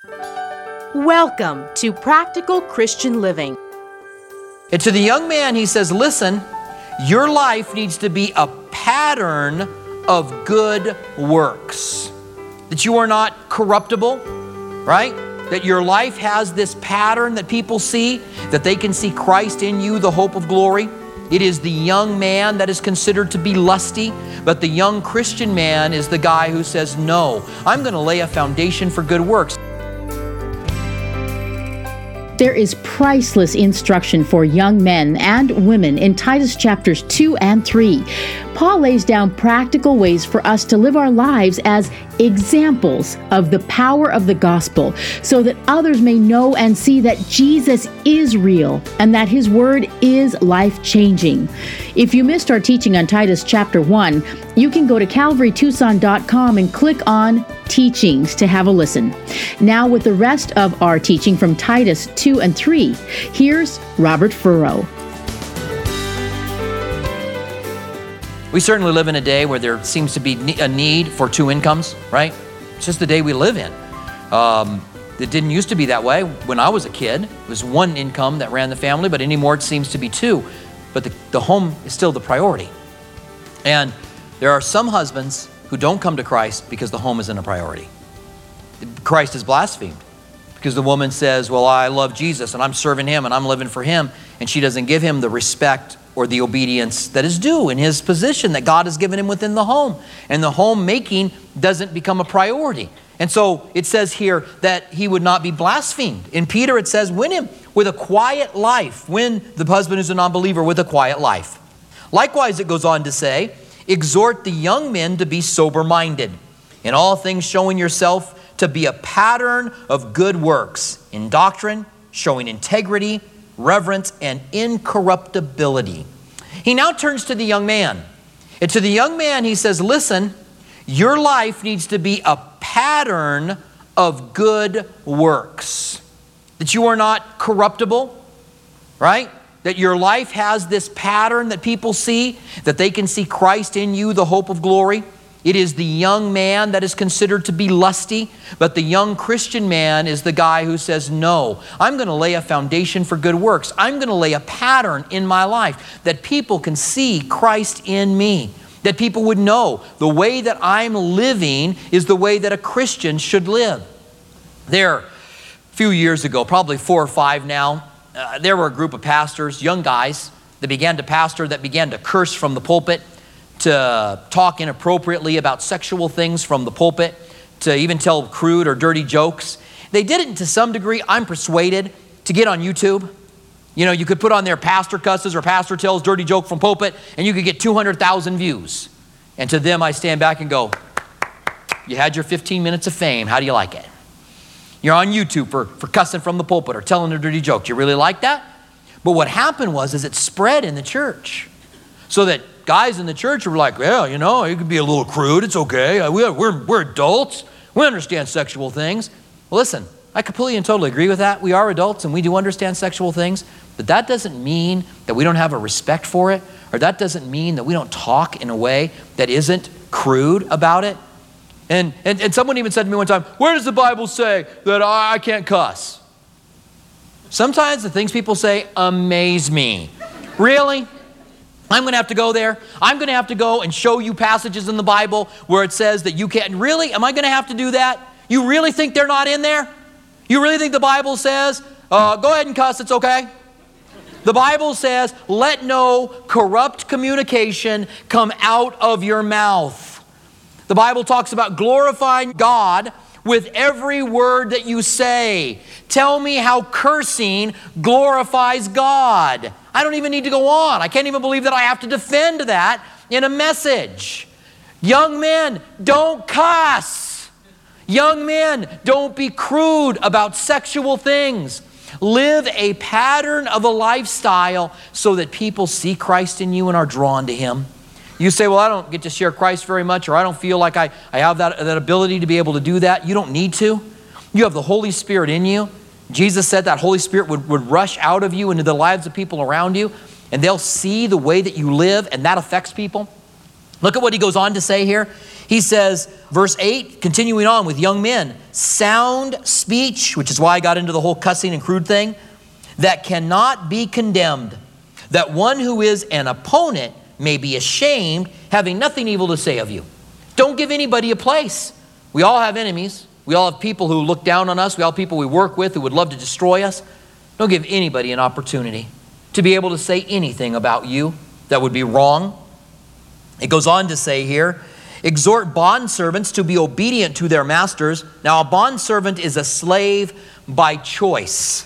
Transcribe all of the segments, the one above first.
Welcome to Practical Christian Living. And to the young man, he says, listen, your life needs to be a pattern of good works. That you are not corruptible, right? That your life has this pattern that people see, that they can see Christ in you, the hope of glory. It is the young man that is considered to be lusty, but the young Christian man is the guy who says, no, I'm going to lay a foundation for good works. There is priceless instruction for young men and women in Titus chapters 2 and 3. Paul lays down practical ways for us to live our lives as examples of the power of the gospel so that others may know and see that Jesus is real and that his word is life-changing. If you missed our teaching on Titus chapter 1, you can go to calvarytucson.com and click on Teachings to have a listen. Now with the rest of our teaching from Titus 2 and 3, here's Robert Furrow. We certainly live in a day where there seems to be a need for two incomes, right? It's just the day we live in. It didn't used to be that way. When I was a kid, it was one income that ran the family, but anymore it seems to be two. But the home is still the priority. And there are some husbands who don't come to Christ because the home isn't a priority. Christ is blasphemed because the woman says, well, I love Jesus and I'm serving him and I'm living for him. And she doesn't give him the respect or the obedience that is due in his position that God has given him within the home. And the homemaking doesn't become a priority. And so it says here that he would not be blasphemed. In Peter it says, win him with a quiet life. Win the husband who's a non-believer with a quiet life. Likewise, it goes on to say, exhort the young men to be sober-minded, in all things showing yourself to be a pattern of good works, in doctrine, showing integrity, reverence, and incorruptibility. He now turns to the young man. And to the young man, he says, listen, your life needs to be a pattern of good works. That you are not corruptible, right? That your life has this pattern that people see, that they can see Christ in you, the hope of glory. It is the young man that is considered to be lusty, but the young Christian man is the guy who says, no, I'm going to lay a foundation for good works. I'm going to lay a pattern in my life that people can see Christ in me, that people would know the way that I'm living is the way that a Christian should live. There, a few years ago, probably 4 or 5 now, there were a group of pastors, young guys, that began to pastor, that began to curse from the pulpit, to talk inappropriately about sexual things from the pulpit, to even tell crude or dirty jokes. They did it to some degree, I'm persuaded, to get on YouTube. You know, you could put on there pastor cusses or pastor tells dirty joke from pulpit, and you could get 200,000 views. And to them, I stand back and go, you had your 15 minutes of fame. How do you like it? You're on YouTube for cussing from the pulpit or telling a dirty joke. Do you really like that? But what happened was it spread in the church. So that guys in the church were like, yeah, you know, it could be a little crude. It's okay. We're adults. We understand sexual things. Well, listen, I completely and totally agree with that. We are adults and we do understand sexual things. But that doesn't mean that we don't have a respect for it. Or that doesn't mean that we don't talk in a way that isn't crude about it. And someone even said to me one time, where does the Bible say that I can't cuss? Sometimes the things people say amaze me. Really? I'm going to have to go there. I'm going to have to go and show you passages in the Bible where it says that you can't. Really? Am I going to have to do that? You really think they're not in there? You really think the Bible says, go ahead and cuss, it's okay? The Bible says, let no corrupt communication come out of your mouth. The Bible talks about glorifying God with every word that you say. Tell me how cursing glorifies God. I don't even need to go on. I can't even believe that I have to defend that in a message. Young men, don't cuss. Young men, don't be crude about sexual things. Live a pattern of a lifestyle so that people see Christ in you and are drawn to him. You say, well, I don't get to share Christ very much, or I don't feel like I have that ability to be able to do that. You don't need to. You have the Holy Spirit in you. Jesus said that Holy Spirit would rush out of you into the lives of people around you, and they'll see the way that you live, and that affects people. Look at what he goes on to say here. He says, verse 8, continuing on with young men, sound speech, which is why I got into the whole cussing and crude thing, that cannot be condemned, that one who is an opponent may be ashamed, having nothing evil to say of you. Don't give anybody a place. We all have enemies. We all have people who look down on us. We all have people we work with who would love to destroy us. Don't give anybody an opportunity to be able to say anything about you that would be wrong. It goes on to say here, exhort bondservants to be obedient to their masters. Now, a bondservant is a slave by choice.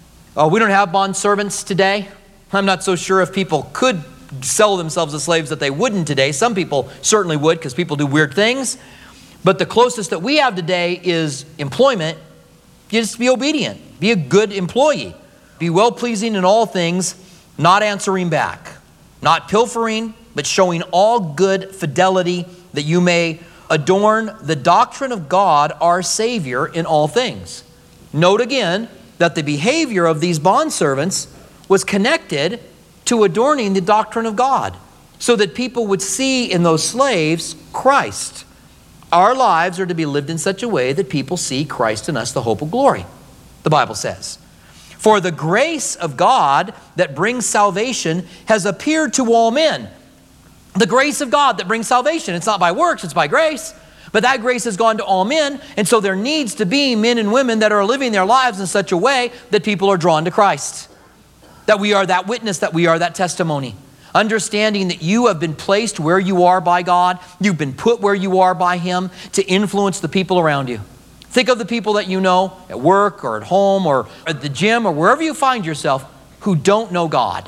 We don't have bondservants today. I'm not so sure if people could sell themselves as slaves that they wouldn't today. Some people certainly would because people do weird things. But the closest that we have today is employment. You just be obedient. Be a good employee. Be well-pleasing in all things, not answering back. Not pilfering, but showing all good fidelity, that you may adorn the doctrine of God, our Savior, in all things. Note again that the behavior of these bondservants was connected to adorning the doctrine of God, so that people would see in those slaves Christ. Our lives are to be lived in such a way that people see Christ in us, the hope of glory, the Bible says. For the grace of God that brings salvation has appeared to all men. The grace of God that brings salvation. It's not by works, it's by grace. But that grace has gone to all men, and so there needs to be men and women that are living their lives in such a way that people are drawn to Christ. That we are that witness, that we are that testimony. Understanding that you have been placed where you are by God, you've been put where you are by Him to influence the people around you. Think of the people that you know at work or at home or at the gym or wherever you find yourself who don't know God.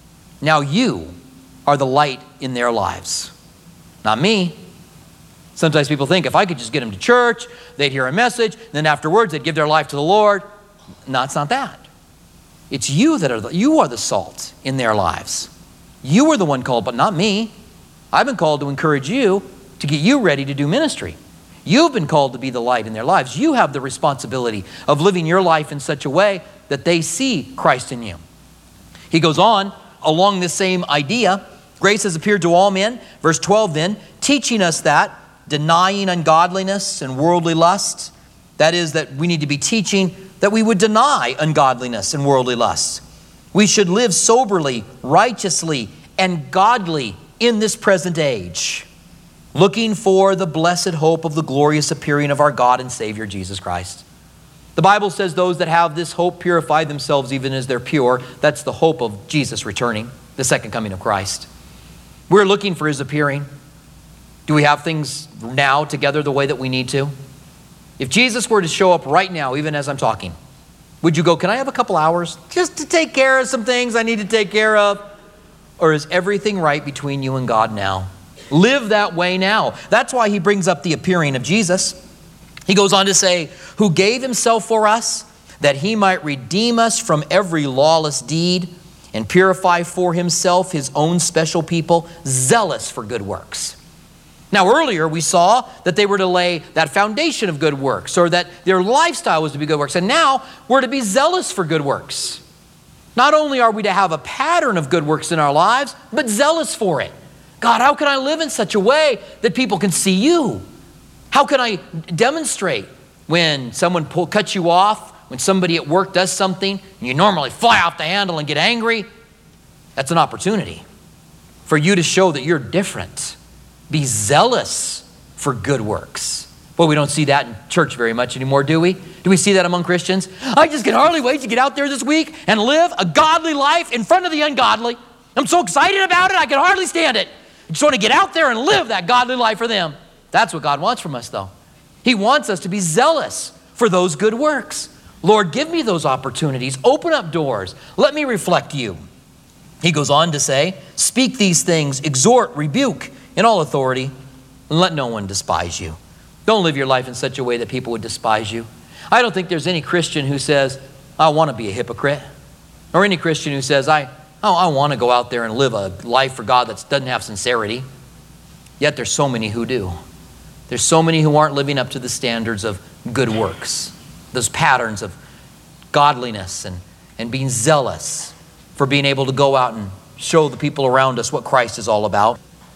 Now you are the light in their lives. Not me. Sometimes people think if I could just get them to church, they'd hear a message, then afterwards they'd give their life to the Lord. No, it's not that. It's you that are the salt in their lives. You are the one called, but not me. I've been called to encourage you to get you ready to do ministry. You've been called to be the light in their lives. You have the responsibility of living your life in such a way that they see Christ in you. He goes on along this same idea. Grace has appeared to all men. Verse 12 then, teaching us that, denying ungodliness and worldly lust. That is, that we need to be teaching that we would deny ungodliness and worldly lust. We should live soberly, righteously, and godly in this present age, looking for the blessed hope of the glorious appearing of our God and Savior, Jesus Christ. The Bible says those that have this hope purify themselves even as they're pure. That's the hope of Jesus returning, the second coming of Christ. We're looking for His appearing. Do we have things now together the way that we need to? If Jesus were to show up right now, even as I'm talking, would you go, can I have a couple hours just to take care of some things I need to take care of? Or is everything right between you and God now? Live that way now. That's why he brings up the appearing of Jesus. He goes on to say, who gave himself for us, that he might redeem us from every lawless deed and purify for himself his own special people, zealous for good works. Now earlier we saw that they were to lay that foundation of good works, or that their lifestyle was to be good works. And now we're to be zealous for good works. Not only are we to have a pattern of good works in our lives, but zealous for it. God, how can I live in such a way that people can see you? How can I demonstrate when someone cuts you off, when somebody at work does something, and you normally fly off the handle and get angry? That's an opportunity for you to show that you're different. Be zealous for good works. Well, we don't see that in church very much anymore, do we? Do we see that among Christians? I just can hardly wait to get out there this week and live a godly life in front of the ungodly. I'm so excited about it, I can hardly stand it. I just want to get out there and live that godly life for them. That's what God wants from us, though. He wants us to be zealous for those good works. Lord, give me those opportunities. Open up doors. Let me reflect you. He goes on to say, speak these things, exhort, rebuke in all authority, and let no one despise you. Don't live your life in such a way that people would despise you. I don't think there's any Christian who says, I want to be a hypocrite. Or any Christian who says, I want to go out there and live a life for God that doesn't have sincerity. Yet there's so many who do. There's so many who aren't living up to the standards of good works, those patterns of godliness and being zealous for being able to go out and show the people around us what Christ is all about.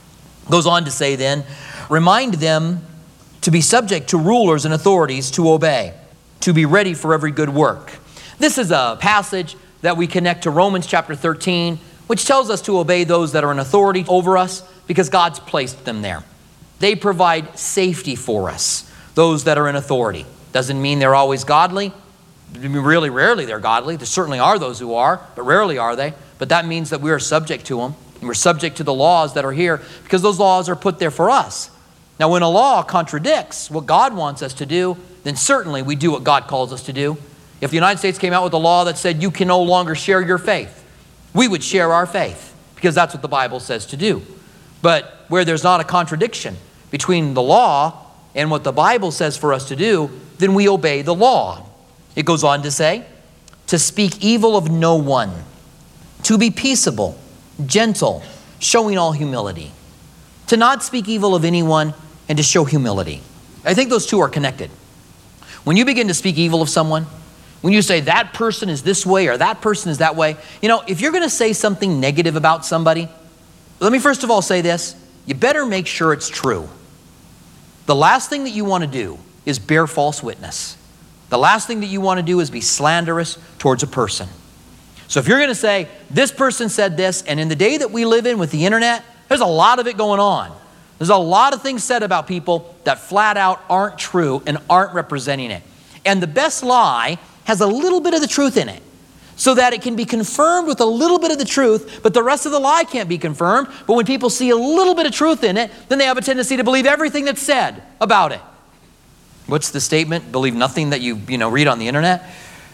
Goes on to say then, remind them to be subject to rulers and authorities, to obey, to be ready for every good work. This is a passage that we connect to Romans chapter 13, which tells us to obey those that are in authority over us because God's placed them there. They provide safety for us, those that are in authority. Doesn't mean they're always godly. Really rarely they're godly. There certainly are those who are, but rarely are they. But that means that we are subject to them. And we're subject to the laws that are here because those laws are put there for us. Now, when a law contradicts what God wants us to do, then certainly we do what God calls us to do. If the United States came out with a law that said you can no longer share your faith, we would share our faith because that's what the Bible says to do. But where there's not a contradiction between the law and what the Bible says for us to do, then we obey the law. It goes on to say, to speak evil of no one, to be peaceable, gentle, showing all humility, to not speak evil of anyone, and to show humility. I think those two are connected. When you begin to speak evil of someone, when you say that person is this way or that person is that way, if you're going to say something negative about somebody, let me first of all say this, you better make sure it's true. The last thing that you want to do is bear false witness. The last thing that you want to do is be slanderous towards a person. So if you're going to say, this person said this, and in the day that we live in with the internet, there's a lot of it going on. There's a lot of things said about people that flat out aren't true and aren't representing it. And the best lie has a little bit of the truth in it so that it can be confirmed with a little bit of the truth, but the rest of the lie can't be confirmed. But when people see a little bit of truth in it, then they have a tendency to believe everything that's said about it. What's the statement? Believe nothing that you read on the internet?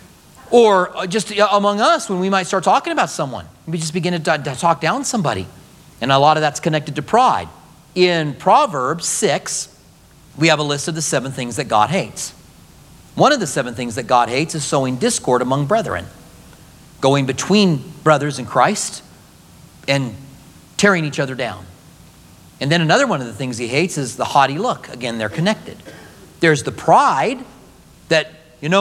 Or just among us, when we might start talking about someone, we just begin to talk down somebody. And a lot of that's connected to pride. In Proverbs 6, we have a list of the 7 things that God hates. One of the 7 things that God hates is sowing discord among brethren, going between brothers in Christ and tearing each other down. And then another one of the things he hates is the haughty look. Again, they're connected. There's the pride that,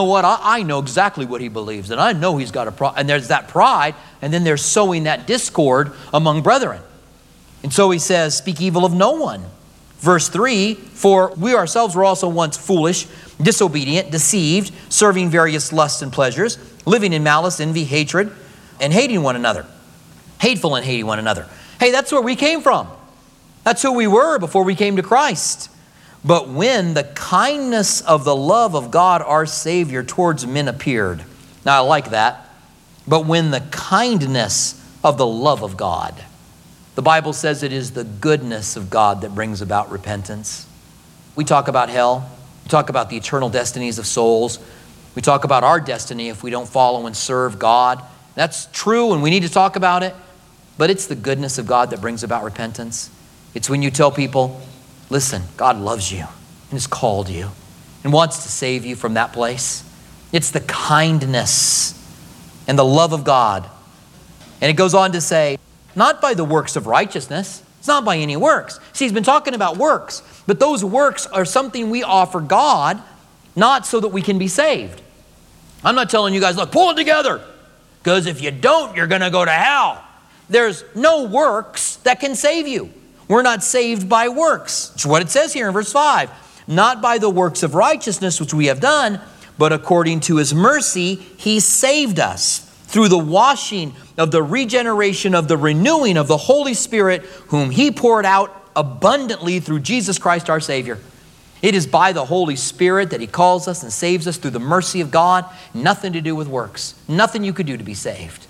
I know exactly what he believes, and I know he's got a pride. And there's that pride, and then there's sowing that discord among brethren. And so he says, speak evil of no one. Verse 3, for we ourselves were also once foolish, disobedient, deceived, serving various lusts and pleasures, living in malice, envy, hatred, and hating one another. Hateful and hating one another. Hey, that's where we came from. That's who we were before we came to Christ. But when the kindness of the love of God our Savior towards men appeared. Now I like that. But when the kindness of the love of God. The Bible says it is the goodness of God that brings about repentance. We talk about hell. We talk about the eternal destinies of souls. We talk about our destiny if we don't follow and serve God. That's true and we need to talk about it. But it's the goodness of God that brings about repentance. It's when you tell people, listen, God loves you and has called you and wants to save you from that place. It's the kindness and the love of God. And it goes on to say, not by the works of righteousness. It's not by any works. See, he's been talking about works, but those works are something we offer God, not so that we can be saved. I'm not telling you guys, look, pull it together, because if you don't, you're going to go to hell. There's no works that can save you. We're not saved by works. It's what it says here in verse 5. Not by the works of righteousness which we have done, but according to his mercy, he saved us through the washing of the regeneration of the renewing of the Holy Spirit, whom he poured out abundantly through Jesus Christ our Savior. It is by the Holy Spirit that he calls us and saves us through the mercy of God. Nothing to do with works. Nothing you could do to be saved.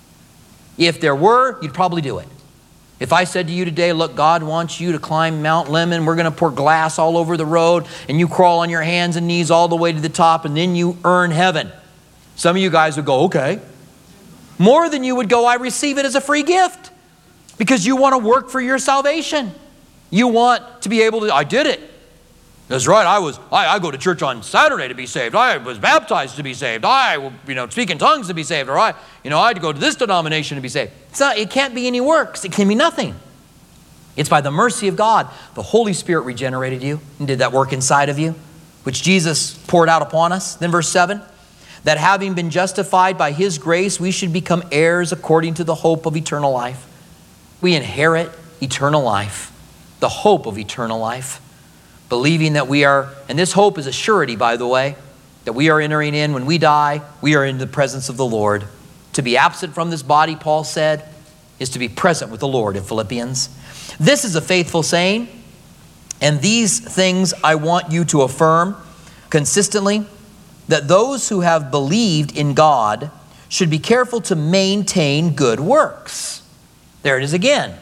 If there were, you'd probably do it. If I said to you today, look, God wants you to climb Mount Lemon. We're going to pour glass all over the road and you crawl on your hands and knees all the way to the top and then you earn heaven. Some of you guys would go, okay. More than you would go, I receive it as a free gift, because you want to work for your salvation. You want to be able to, I did it. That's right, I go to church on Saturday to be saved. I was baptized to be saved. I speak in tongues to be saved. Or I had to go to this denomination to be saved. It can't be any works. It can be nothing. It's by the mercy of God. The Holy Spirit regenerated you and did that work inside of you, which Jesus poured out upon us. Then verse 7. That having been justified by his grace, we should become heirs according to the hope of eternal life. We inherit eternal life. the hope of eternal life, believing that we are, and this hope is a surety, by the way, that we are entering in when we die, we are in the presence of the Lord. To be absent from this body, Paul said, is to be present with the Lord in Philippians. This is a faithful saying, and these things I want you to affirm consistently, that those who have believed in God should be careful to maintain good works. There it is again.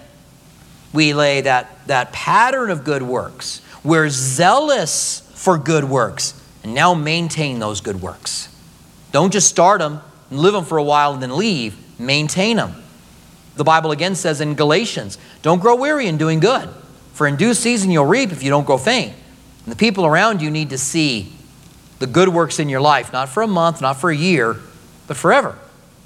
We lay that pattern of good works. We're zealous for good works, and now maintain those good works. Don't just start them and live them for a while and then leave. Maintain them. The Bible again says in Galatians, don't grow weary in doing good, for in due season you'll reap if you don't grow faint. And the people around you need to see the good works in your life, not for a month, not for a year, but forever.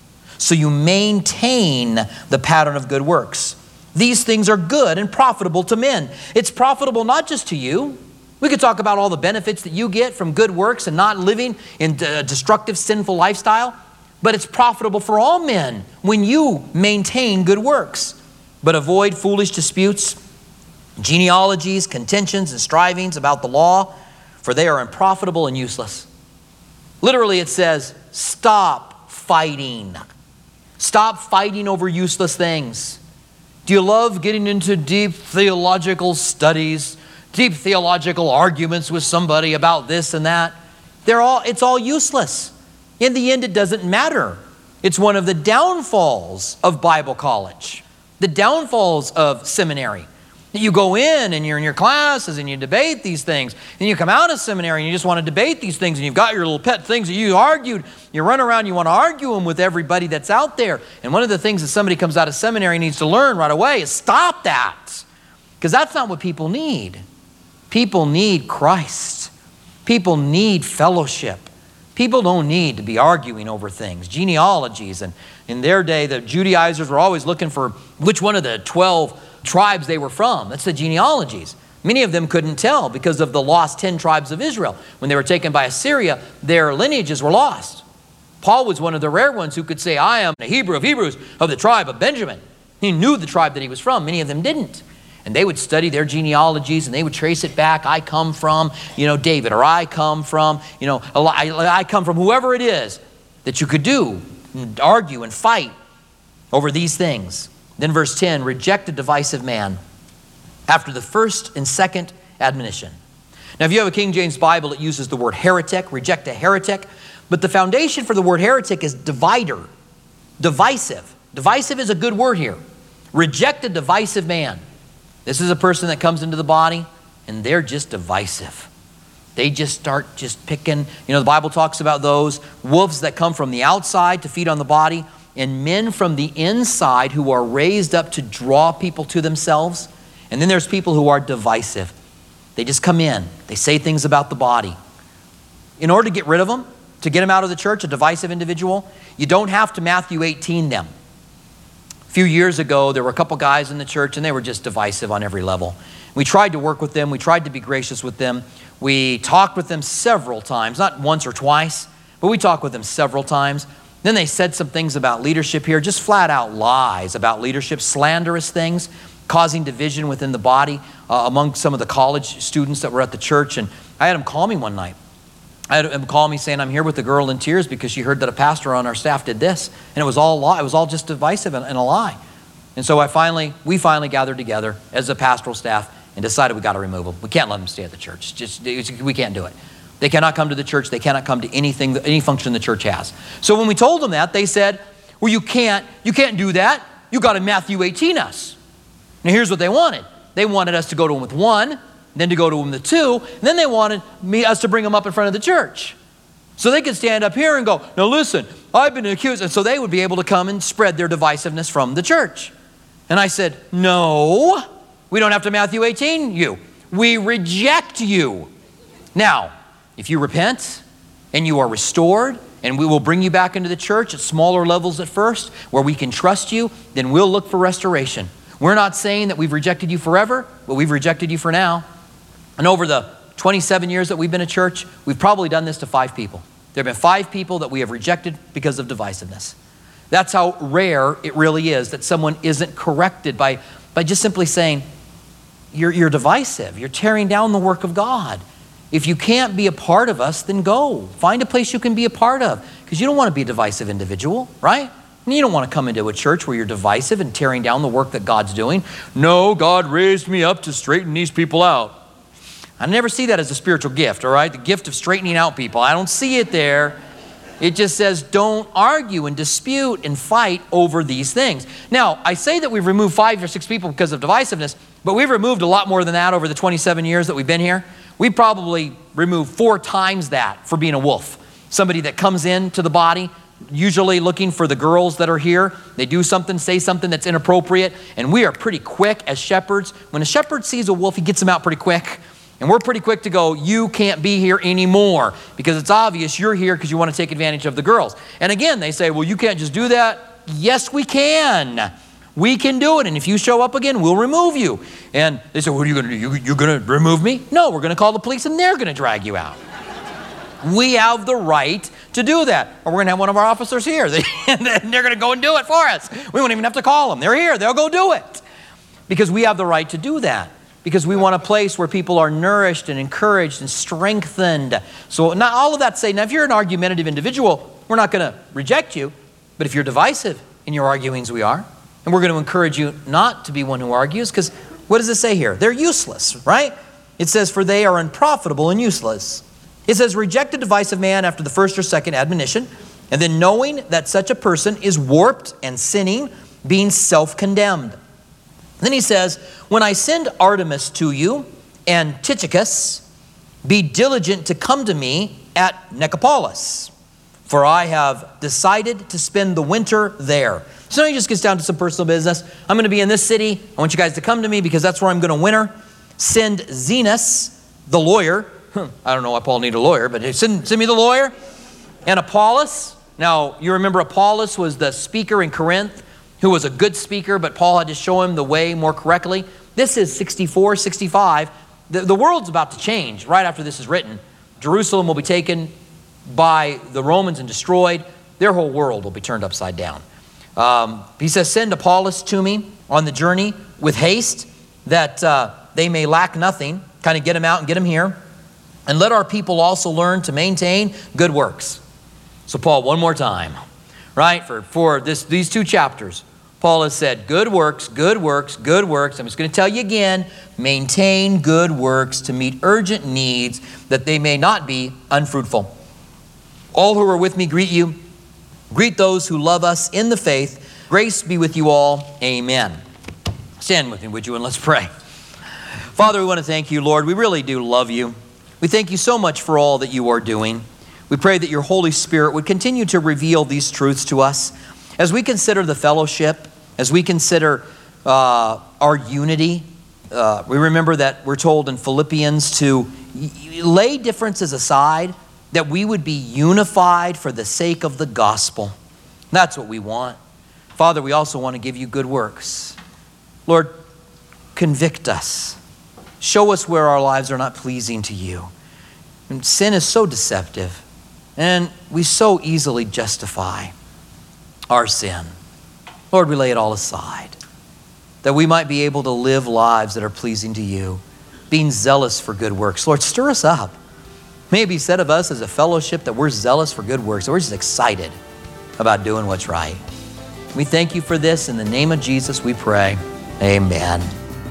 So you maintain the pattern of good works. These things are good and profitable to men. It's profitable not just to you. We could talk about all the benefits that you get from good works and not living in a destructive, sinful lifestyle, but it's profitable for all men when you maintain good works. But avoid foolish disputes, genealogies, contentions, and strivings about the law, for they are unprofitable and useless. Literally it says, stop fighting. Stop fighting over useless things. Do you love getting into deep theological studies, deep theological arguments with somebody about this and that? It's all useless. In the end, it doesn't matter. It's one of the downfalls of Bible college, the downfalls of seminary. You go in and you're in your classes and you debate these things. And you come out of seminary and you just want to debate these things and you've got your little pet things that you argued. You run around, you want to argue them with everybody that's out there. And one of the things that somebody comes out of seminary needs to learn right away is stop that. Because that's not what people need. People need Christ. People need fellowship. People don't need to be arguing over things, genealogies. And in their day, the Judaizers were always looking for which one of the 12 tribes they were from. That's the genealogies. Many of them couldn't tell because of the lost 10 tribes of Israel. When they were taken by Assyria, their lineages were lost. Paul was one of the rare ones who could say, I am a Hebrew of Hebrews of the tribe of Benjamin. He knew the tribe that he was from. Many of them didn't. And they would study their genealogies and they would trace it back. I come from, David, or I come from, I come from whoever it is that you could do, and argue and fight over these things. Then verse 10, reject a divisive man after the first and second admonition. Now, if you have a King James Bible, it uses the word heretic, reject a heretic. But the foundation for the word heretic is divider, divisive. Divisive is a good word here. Reject a divisive man. This is a person that comes into the body and they're just divisive. They just start picking. The Bible talks about those wolves that come from the outside to feed on the body, and men from the inside who are raised up to draw people to themselves. And then there's people who are divisive. They just come in. They say things about the body. In order to get rid of them, to get them out of the church, a divisive individual, you don't have to Matthew 18 them. A few years ago, there were a couple guys in the church and they were just divisive on every level. We tried to work with them. We tried to be gracious with them. We talked with them several times, not once or twice, but we talked with them several times. Then they said some things about leadership here, just flat out lies about leadership, slanderous things, causing division within the body among some of the college students that were at the church. And I had them call me one night. I had them call me saying, I'm here with a girl in tears because she heard that a pastor on our staff did this. And it was all lie. It was all just divisive and a lie. And so we finally gathered together as a pastoral staff and decided we got to remove them. We can't let them stay at the church. We can't do it. They cannot come to the church. They cannot come to any function the church has. So when we told them that, they said, well, you can't do that. You got to Matthew 18 us. Now here's what they wanted. They wanted us to go to them with one, then to go to them with two, and then they wanted us to bring them up in front of the church. So they could stand up here and go, now listen, I've been accused. And so they would be able to come and spread their divisiveness from the church. And I said, no, we don't have to Matthew 18 you. We reject you. Now, if you repent and you are restored and we will bring you back into the church at smaller levels at first where we can trust you, then we'll look for restoration. We're not saying that we've rejected you forever, but we've rejected you for now. And over the 27 years that we've been a church, we've probably done this to 5 people. There have been 5 people that we have rejected because of divisiveness. That's how rare it really is that someone isn't corrected by just simply saying, you're divisive. You're tearing down the work of God. If you can't be a part of us, then go. Find a place you can be a part of, because you don't want to be a divisive individual, right? And you don't want to come into a church where you're divisive and tearing down the work that God's doing. No, God raised me up to straighten these people out. I never see that as a spiritual gift, all right? The gift of straightening out people. I don't see it there. It just says don't argue and dispute and fight over these things. Now, I say that we've removed 5 or 6 people because of divisiveness, but we've removed a lot more than that over the 27 years that we've been here. We probably removed 4 times that for being a wolf. Somebody that comes into the body, usually looking for the girls that are here. They do something, say something that's inappropriate, and we are pretty quick as shepherds. When a shepherd sees a wolf, he gets him out pretty quick. And we're pretty quick to go, you can't be here anymore, because it's obvious you're here because you want to take advantage of the girls. And again, they say, well, you can't just do that. Yes, we can. We can do it. And if you show up again, we'll remove you. And they say, what are you going to do? You're going to remove me? No, we're going to call the police and they're going to drag you out. We have the right to do that. Or we're going to have one of our officers here. And they're going to go and do it for us. We won't even have to call them. They're here. They'll go do it. Because we have the right to do that. Because we want a place where people are nourished and encouraged and strengthened. So not all of that say, now if you're an argumentative individual, we're not going to reject you. But if you're divisive in your arguings, we are. And we're going to encourage you not to be one who argues, because what does it say here? They're useless, right? It says, for they are unprofitable and useless. It says, reject a divisive man after the first or second admonition, and then knowing that such a person is warped and sinning, being self-condemned. Then he says, when I send Artemis to you and Tychicus, be diligent to come to me at Nicopolis, for I have decided to spend the winter there. So he just gets down to some personal business. I'm going to be in this city. I want you guys to come to me because that's where I'm going to winter. Send Zenas, the lawyer. I don't know why Paul needed a lawyer, but send me the lawyer. And Apollos. Now, you remember Apollos was the speaker in Corinth who was a good speaker, but Paul had to show him the way more correctly. This is 64, 65. The world's about to change right after this is written. Jerusalem will be taken by the Romans and destroyed. Their whole world will be turned upside down. He says, send Apollos to me on the journey with haste, that they may lack nothing. Kind of get him out and get him here. And let our people also learn to maintain good works. So Paul, one more time, right? For these 2 chapters, Paul has said, good works, good works, good works. I'm just going to tell you again, maintain good works to meet urgent needs, that they may not be unfruitful. All who are with me greet you. Greet those who love us in the faith. Grace be with you all. Amen. Stand with me, would you, and let's pray. Father, we want to thank you, Lord. We really do love you. We thank you so much for all that you are doing. We pray that your Holy Spirit would continue to reveal these truths to us. As we consider the fellowship, as we consider our unity, we remember that we're told in Philippians to lay differences aside, that we would be unified for the sake of the gospel. That's what we want. Father, we also want to give you good works. Lord, convict us. Show us where our lives are not pleasing to you. And sin is so deceptive, and we so easily justify our sin. Lord, we lay it all aside, that we might be able to live lives that are pleasing to you, being zealous for good works. Lord, stir us up. May it be said of us as a fellowship that we're zealous for good works, that we're just excited about doing what's right. We thank you for this. In the name of Jesus, we pray. Amen.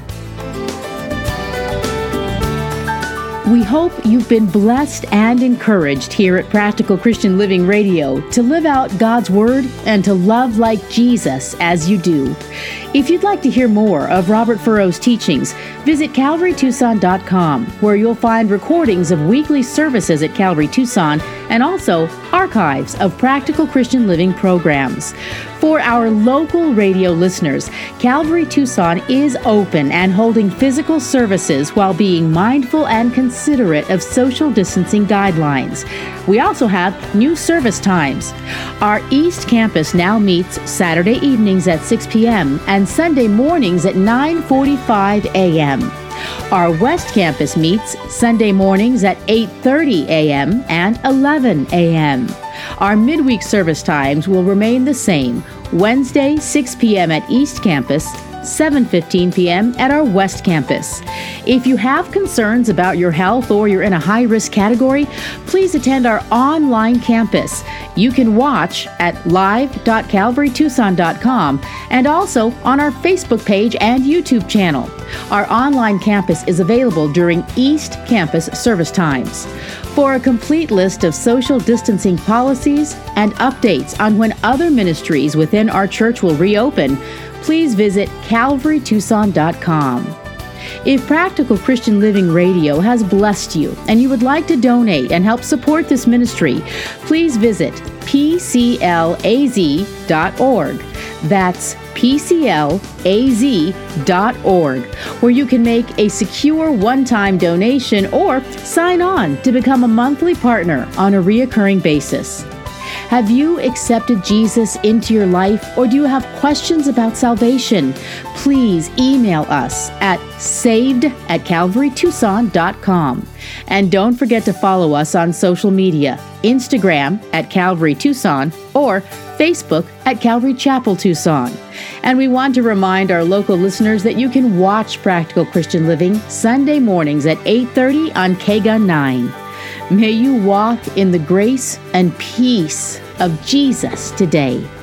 We hope you've been blessed and encouraged here at Practical Christian Living Radio to live out God's Word and to love like Jesus as you do. If you'd like to hear more of Robert Furrow's teachings, visit CalvaryTucson.com, where you'll find recordings of weekly services at Calvary Tucson and also archives of Practical Christian Living programs. For our local radio listeners, Calvary Tucson is open and holding physical services while being mindful and considerate of social distancing guidelines. We also have new service times. Our East Campus now meets Saturday evenings at 6 p.m. and Sunday mornings at 9:45 a.m. Our West Campus meets Sunday mornings at 8:30 a.m. and 11 a.m. Our midweek service times will remain the same. Wednesday, 6 p.m. at East Campus, 7:15 p.m. at our West Campus. If you have concerns about your health or you're in a high-risk category, please attend our online campus. You can watch at live.calvarytucson.com and also on our Facebook page and YouTube channel. Our online campus is available during East Campus service times. For a complete list of social distancing policies and updates on when other ministries within our church will reopen, please visit calvarytucson.com. If Practical Christian Living Radio has blessed you and you would like to donate and help support this ministry, please visit pclaz.org. That's pclaz.org, where you can make a secure one-time donation or sign on to become a monthly partner on a reoccurring basis. Have you accepted Jesus into your life, or do you have questions about salvation? Please email us at saved@calvarytucson.com. And don't forget to follow us on social media, Instagram at Calvary Tucson or Facebook at Calvary Chapel Tucson. And we want to remind our local listeners that you can watch Practical Christian Living Sunday mornings at 8:30 on KGUN 9. May you walk in the grace and peace of Jesus today.